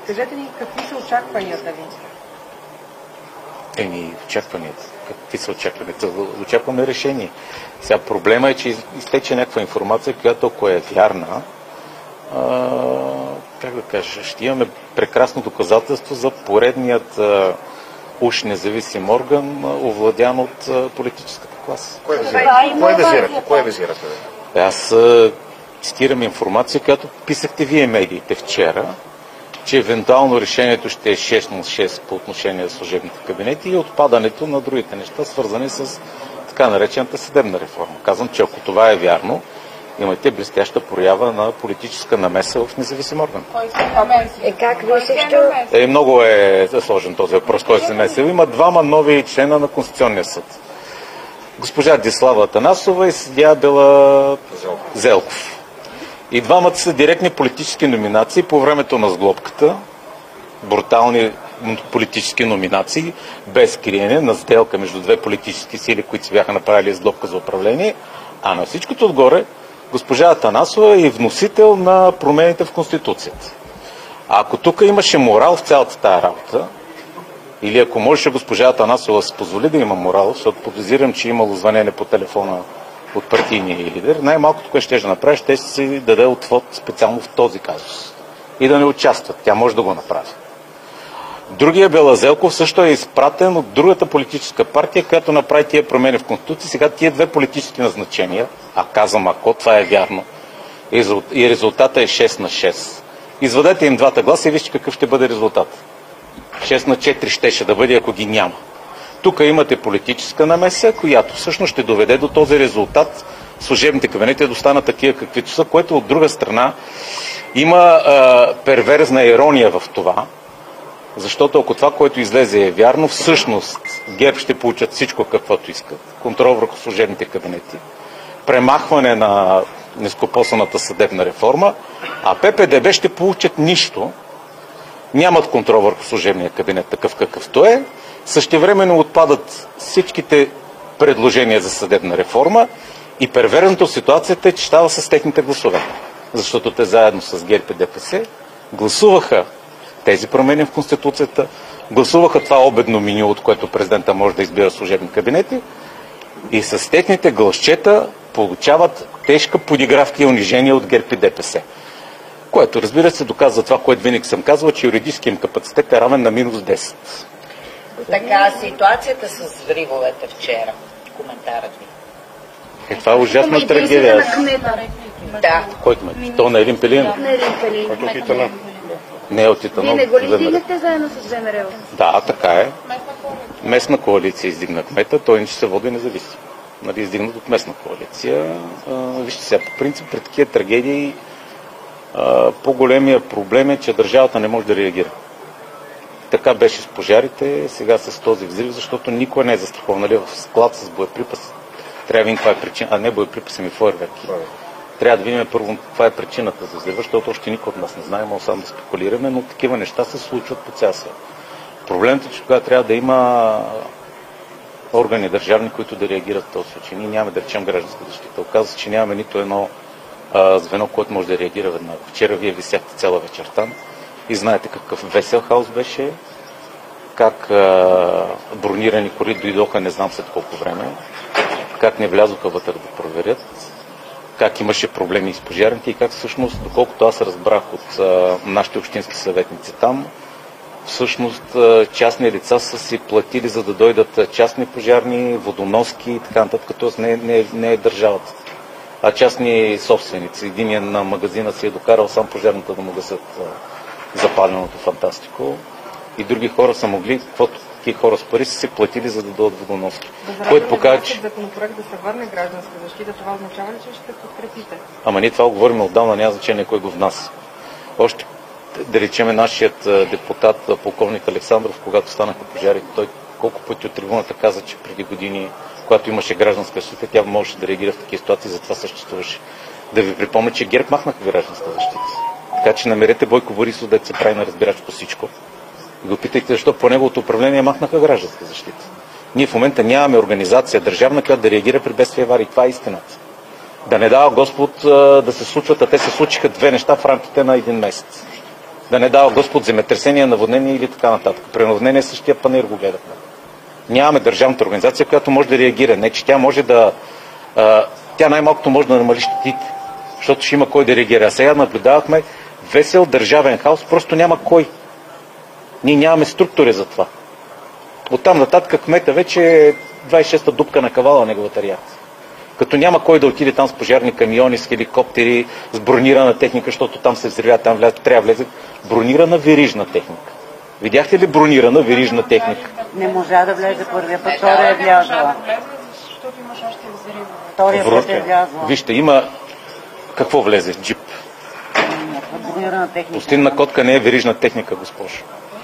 Кажете ни какви са очакванията ви? Очакванията. Какви са очакванията? Очакваме решение. Сега проблема е, че изтече някаква информация, която ако е вярна, как да кажа, ще имаме прекрасно доказателство за поредният уж независим орган, овладян от политическата класа. Кое визирате? Аз цитирам информация, която писахте вие медиите вчера, че евентуално решението ще е 6/6 по отношение на служебните кабинети и отпадането на другите неща, свързани с така наречената съдебна реформа. Казвам, че ако това е вярно, имате блестяща проява на политическа намеса в независим орган. Как ви също? Много е сложен този въпрос, кой се месил. Има двама нови члена на Конституционния съд. Госпожа Десислава Атанасова и съдия Бела Зелков. И двамата са директни политически номинации по времето на сглобката, брутални политически номинации, без криене на сделка между две политически сили, които си бяха направили сглобка за управление, а на всичкото отгоре госпожа Атанасова е и вносител на промените в Конституцията. А ако тук имаше морал в цялата тая работа, или ако можеше госпожа Атанасова да се позволи да има морал, защото подозирам, че имало звънене по телефона от партийния лидер, най-малкото, което ще направи, ще си даде отвод специално в този казус. И да не участват. Тя може да го направи. Другия Белазелков също е изпратен от другата политическа партия, която направи тия промени в Конституция. Сега тия две политически назначения, казвам, ако това е вярно, и резултата е 6/6. Извадете им двата гласа и вижте какъв ще бъде резултат. 6/4 щеше да бъде, ако ги няма. Тук имате политическа намеса, която всъщност ще доведе до този резултат. Служебните кабинети да станат такива каквито са, което от друга страна има перверзна ирония в това, защото ако това, което излезе е вярно, всъщност ГЕРБ ще получат всичко каквото искат. Контрол върху служебните кабинети, премахване на нескопосаната съдебна реформа, а ППДБ ще получат нищо, нямат контрол върху служебния кабинет такъв какъвто е, същевременно отпадат всичките предложения за съдебна реформа и перверзната ситуацията е, че става с техните гласове. Защото те заедно с ГЕРБ и ДПС гласуваха тези промени в Конституцията, гласуваха това обедно меню, от което президента може да избира служебни кабинети и с техните гласчета получават тежка подигравка и унижение от ГЕРБ и ДПС. Което, разбира се, доказва това, което винаги съм казвал, че юридически им капацитет е равен на -10. Така, ситуацията с взривовете вчера. Коментарът ви. Това е ужасна трагедия. Да. Кой кмет? То на Елин Пелинов. Не е от Титанов. Вие не го ли издигнахте заедно с ВМРО? Да, така е. Местна коалиция издигна кмета, той не ще се води независимо. Нали, издигнат от местна коалиция. Вижте сега, по принцип, при такива трагедии по-големия проблем е, че държавата не може да реагира. Така беше с пожарите, сега с този взрив, защото никой не е застрахован. Нали, в склад с боеприпаси трябва да видим каква е причина, а не боеприпаси, ми фойерверки. Трябва да видим първо каква е причината за взрива, защото още никой от нас не знае, може само да спекулираме, но такива неща се случват по цял свят. Проблемът е, че тогава трябва да има органи държавни, които да реагират в този случай. Ние нямаме, да речем, гражданска защита. Оказва се, че нямаме нито едно звено, което може да реагира веднага. Вчера вие висяхте цяла вечер там и знаете какъв весел хаос беше, как бронирани коли дойдоха не знам след колко време, как не влязоха вътре да проверят, как имаше проблеми с пожарните и как всъщност, доколкото аз разбрах от нашите общински съветници там, всъщност частни лица са си платили, за да дойдат частни пожарни, водоноски и така нататък, т.е. не е държавата, а частни собственици. Единият на магазина си е докарал сам пожарната да му гасят запаленото фантастико и други хора са могли, каквото такива хора с пари са си платили, за да дадат водоноски. Което показва, че законопроект да се върне гражданска защита, това означава ли, че ще подкрепите? Ама ние това го говорим отдавна, няма значение кой го внася. Още, да речеме, нашият депутат, полковник Александров, когато станаха пожарите, той колко пъти от трибуната каза, че преди години, когато имаше гражданска защита, тя можеше да реагира в такива ситуации, затова съществуваше. Да ви припомня, че ГЕРБ махнаха гражданска защита. Така че намерете Бойко Борисов да се прави на разбирач по всичко. И го питайте, защо по неговото управление махнаха гражданска защита. Ние в момента нямаме организация държавна, която да реагира при бедствия и аварии. Това е истината. Да не дава Господ да се случват, а те се случиха две неща в рамките на един месец. Да не дава Господ земетресения, наводнения или така нататък. При наводнение същия панер го гледахме. Нямаме държавната организация, която може да реагира. Не, че тя може да... тя най-малкото може да намали щетите, защото ще има кой да реагира. А сега наблюдавахме весел държавен хаос, просто няма кой. Ние нямаме структури за това. Оттам нататък кмета вече е 26-та дупка на кавала неговата реакция. Като няма кой да отиде там с пожарни камиони, с хеликоптери, с бронирана техника, защото там се взривят, там трябва да влезе бронирана верижна техника. Видяхте ли бронирана верижна техника? Не можа да влезе първия път, втория е влязла. Защото имаш още взривове. Втория път е влязла. Вижте, има... Какво влезе? Джип. Бронирана техника. Пустинна котка не е верижна техника, госпожо.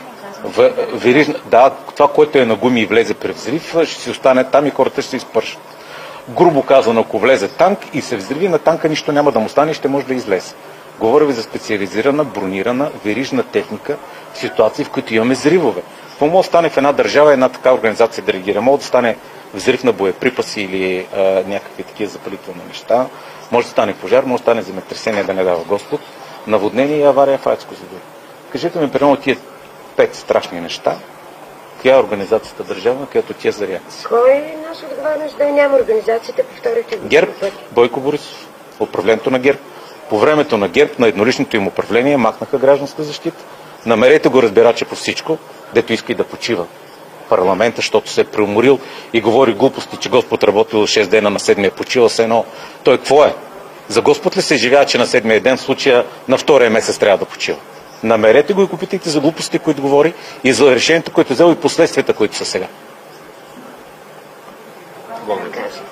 Да, това, което е на гуми и влезе при взрив, ще си остане там и хората ще се изпършат. Грубо казано, ако влезе танк и се взриви, на танка нищо няма да му стане и ще може да излезе. Говоря ви за специализирана, бронирана, верижна техника в ситуации, в които имаме взривове. Какво може да стане в една държава, една така организация да реагира? Може да стане взрив на боеприпаси или някакви такива запалителни неща. Може да стане пожар, може да стане земетресение, да не дава Господ, наводнение и авария в АЕЦ Козлодуй. Кажете ми, примерно, тия 5 страшни неща, коя е организацията държавна, която тия за реакция? Кой носи отговорност да няма организацията по вторите години? ГЕРБ, Бойко Борисов, управлението на ГЕРБ. По времето на ГЕРБ, на едноличното им управление, махнаха гражданска защита. Намерете го разбираче по всичко, дето иска и да почива парламента, защото се е преуморил и говори глупости, че Господ работил 6 дена, на 7-я почива се едно. Той какво е? За Господ ли се живява, че на 7-я ден в случая на 2-я месец трябва да почива? Намерете го и го питайте за глупостите, които говори и за решението, което е взел и последствията, които са сега. Благодаря.